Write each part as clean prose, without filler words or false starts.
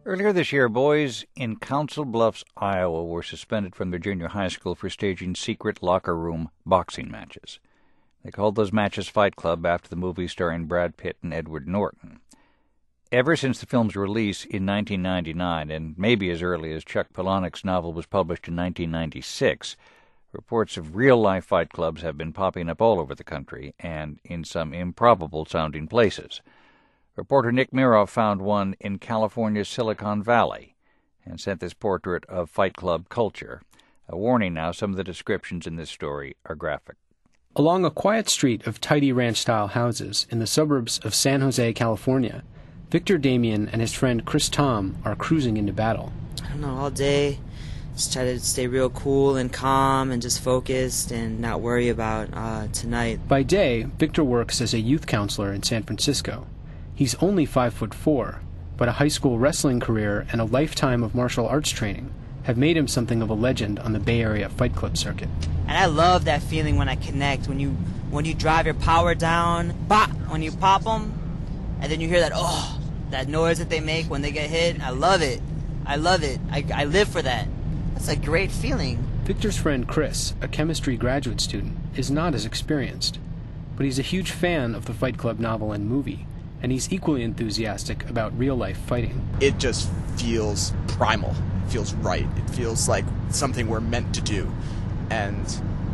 Earlier this year, boys in Council Bluffs, Iowa were suspended from their junior high school for staging secret locker room boxing matches. They called those matches Fight Club after the movie starring Brad Pitt and Edward Norton. Ever since the film's release in 1999, and maybe as early as Chuck Palahniuk's novel was published in 1996, reports of real-life fight clubs have been popping up all over the country and in some improbable-sounding places. Reporter Nick Miroff found one in California's Silicon Valley and sent this portrait of fight club culture. A warning now, some of the descriptions in this story are graphic. Along a quiet street of tidy ranch-style houses in the suburbs of San Jose, California, Victor Damien and his friend Chris Tom are cruising into battle. I don't know, all day, just try to stay real cool and calm and just focused and not worry about tonight. By day, Victor works as a youth counselor in San Francisco. He's only 5'4", but a high school wrestling career and a lifetime of martial arts training have made him something of a legend on the Bay Area fight club circuit. And I love that feeling when I connect, when you drive your power down, bop, when you pop them, and then you hear that noise that they make when they get hit. I love it. I love it. I live for that. That's a great feeling. Victor's friend Chris, a chemistry graduate student, is not as experienced, but he's a huge fan of the Fight Club novel and movie, and he's equally enthusiastic about real-life fighting. It just feels primal. It feels right. It feels like something we're meant to do. And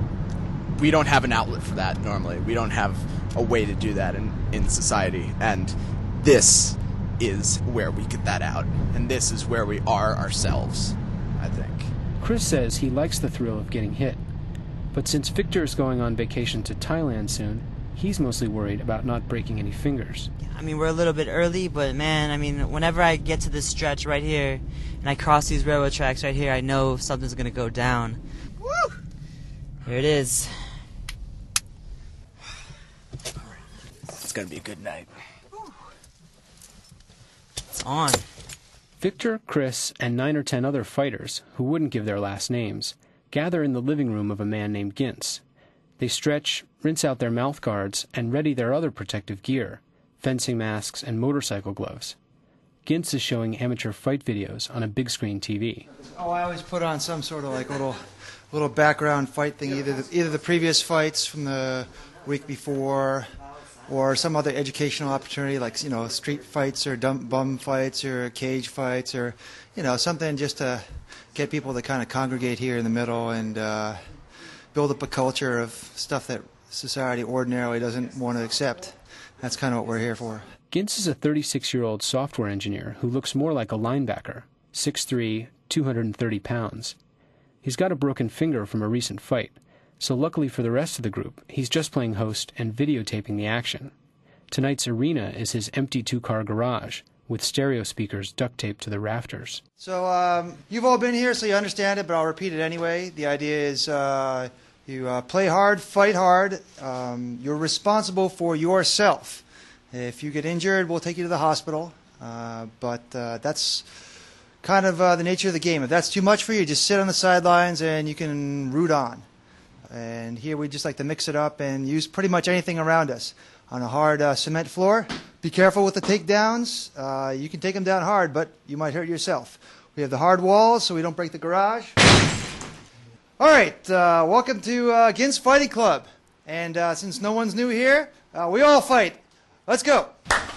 we don't have an outlet for that normally. We don't have a way to do that in society. And this is where we get that out. And this is where we are ourselves, I think. Chris says he likes the thrill of getting hit. But since Victor is going on vacation to Thailand soon, he's mostly worried about not breaking any fingers. I mean, we're a little bit early, but man, I mean, whenever I get to this stretch right here and I cross these railroad tracks right here, I know something's going to go down. Woo! Here it is. It's going to be a good night. It's on. Victor, Chris, and 9 or 10 other fighters, who wouldn't give their last names, gather in the living room of a man named Gintz. They stretch, rinse out their mouth guards, and ready their other protective gear, fencing masks and motorcycle gloves. Gintz is showing amateur fight videos on a big-screen TV. Oh, I always put on some sort of like little background fight thing, either the previous fights from the week before, or some other educational opportunity, like street fights or bum fights or cage fights, or something just to get people to kind of congregate here in the middle and build up a culture of stuff that society ordinarily doesn't want to accept. That's kind of what we're here for. Gintz is a 36-year-old software engineer who looks more like a linebacker, 6'3", 230 pounds. He's got a broken finger from a recent fight, so luckily for the rest of the group, he's just playing host and videotaping the action. Tonight's arena is his empty 2-car garage, with stereo speakers duct taped to the rafters. So you've all been here, so you understand it, but I'll repeat it anyway. The idea is you play hard, fight hard. You're responsible for yourself. If you get injured, we'll take you to the hospital. But that's kind of the nature of the game. If that's too much for you, just sit on the sidelines and you can root on. And here we just like to mix it up and use pretty much anything around us. On a hard cement floor, be careful with the takedowns. You can take them down hard, but you might hurt yourself. We have the hard walls so we don't break the garage. All right, welcome to Gintz Fighting Club. And since no one's new here, we all fight. Let's go.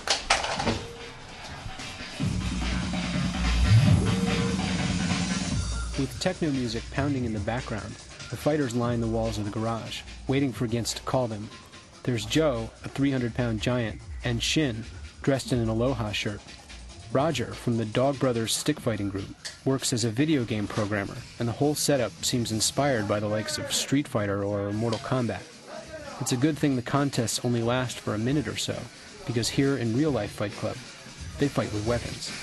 With techno music pounding in the background, the fighters line the walls of the garage, waiting for Gintz to call them. There's Joe, a 300-pound giant, and Shin, dressed in an Aloha shirt. Roger, from the Dog Brothers stick fighting group, works as a video game programmer, and the whole setup seems inspired by the likes of Street Fighter or Mortal Kombat. It's a good thing the contests only last for a minute or so, because here in Real Life Fight Club, they fight with weapons.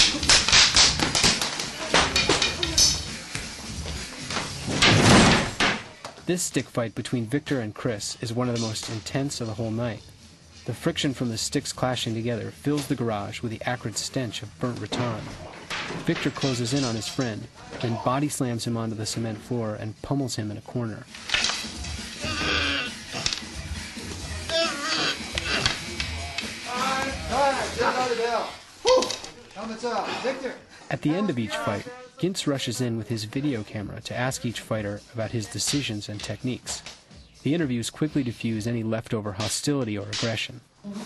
This stick fight between Victor and Chris is one of the most intense of the whole night. The friction from the sticks clashing together fills the garage with the acrid stench of burnt rattan. Victor closes in on his friend, then body slams him onto the cement floor and pummels him in a corner. Helmets up. Victor. At the end of each fight, Gintz rushes in with his video camera to ask each fighter about his decisions and techniques. The interviews quickly diffuse any leftover hostility or aggression.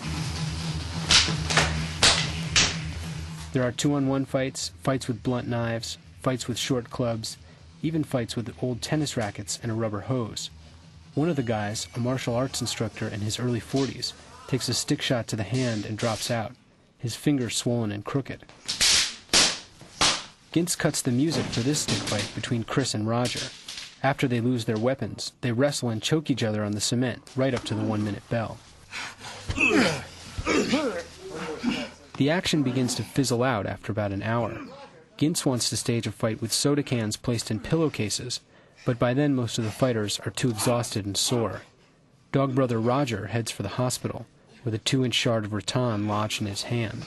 There are 2-on-1 fights, fights with blunt knives, fights with short clubs, even fights with old tennis rackets and a rubber hose. One of the guys, a martial arts instructor in his early 40s, takes a stick shot to the hand and drops out, his fingers swollen and crooked. Gintz cuts the music for this stick fight between Chris and Roger. After they lose their weapons, they wrestle and choke each other on the cement right up to the 1-minute bell. The action begins to fizzle out after about an hour. Gintz wants to stage a fight with soda cans placed in pillowcases, but by then most of the fighters are too exhausted and sore. Dog brother Roger heads for the hospital, with a 2-inch shard of rattan lodged in his hand.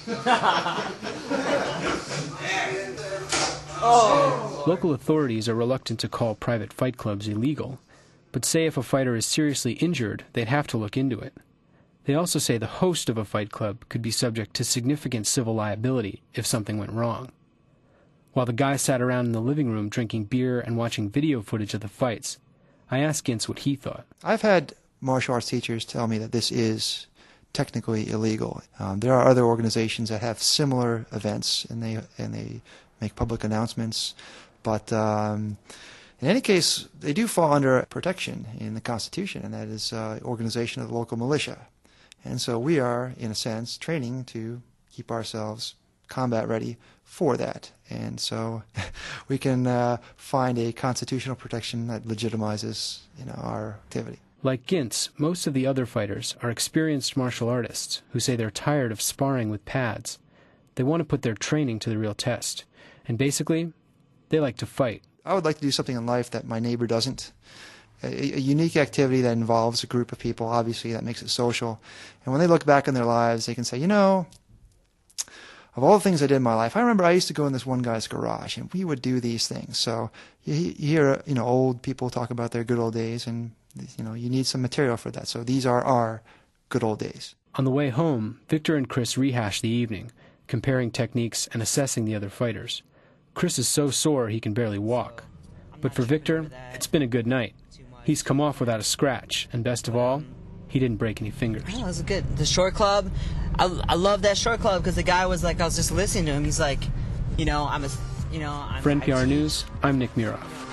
Local authorities are reluctant to call private fight clubs illegal, but say if a fighter is seriously injured, they'd have to look into it. They also say the host of a fight club could be subject to significant civil liability if something went wrong. While the guys sat around in the living room drinking beer and watching video footage of the fights, I asked Gintz what he thought. I've had martial arts teachers tell me that this is technically illegal. There are other organizations that have similar events, and they make public announcements. But in any case, they do fall under protection in the Constitution, and that is organization of the local militia. And so we are, in a sense, training to keep ourselves combat ready for that. And so we can find a constitutional protection that legitimizes, our activity. Like Gintz, most of the other fighters are experienced martial artists who say they're tired of sparring with pads. They want to put their training to the real test. And basically, they like to fight. I would like to do something in life that my neighbor doesn't. A unique activity that involves a group of people, obviously, that makes it social. And when they look back on their lives, they can say, of all the things I did in my life, I remember I used to go in this one guy's garage, and we would do these things. So you hear, old people talk about their good old days, and, you need some material for that. So these are our good old days. On the way home, Victor and Chris rehash the evening, comparing techniques and assessing the other fighters. Chris is so sore he can barely walk. But for Victor, it's been a good night. He's come off without a scratch, and best of all, he didn't break any fingers. Oh, it was good. The short club, I love that short club because the guy was like, I was just listening to him. He's like, For NPR News, I'm Nick Miroff.